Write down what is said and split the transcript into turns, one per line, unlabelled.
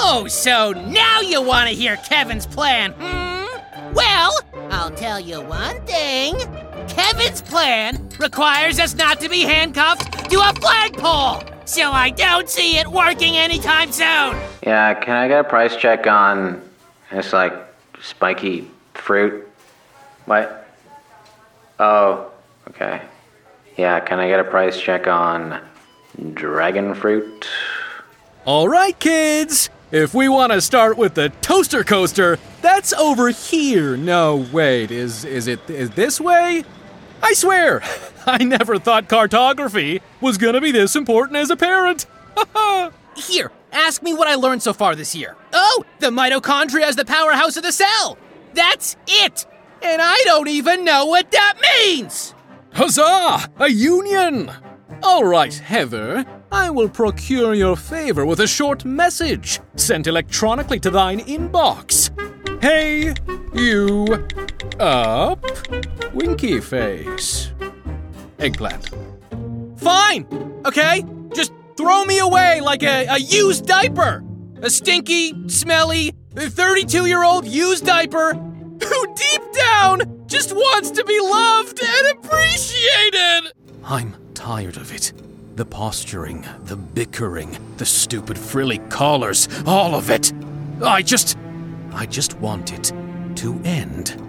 Oh, so now you want to hear Kevin's plan, Well, I'll tell you one thing. Kevin's plan requires us not to be handcuffed to a flagpole, so I don't see it working anytime soon.
Yeah, can I get a price check on this, spiky fruit? What? Oh, okay. Yeah, can I get a price check on dragon fruit?
All right, kids. If we want to start with the toaster coaster, that's over here. No, wait, is this way? I swear, I never thought cartography was gonna be this important as a parent.
Here, ask me what I learned so far this year. Oh, the mitochondria is the powerhouse of the cell. That's it. And I don't even know what that means.
Huzzah! A union! All right, Heather, I will procure your favor with a short message sent electronically to thine inbox. Hey, you up, winky face. Eggplant.
Fine, okay? Just throw me away like a used diaper. A stinky, smelly, 32-year-old used diaper who deep down just wants to be loved and appreciated.
I'm tired of it. The posturing, the bickering, the stupid frilly collars, all of it. I just want it to end.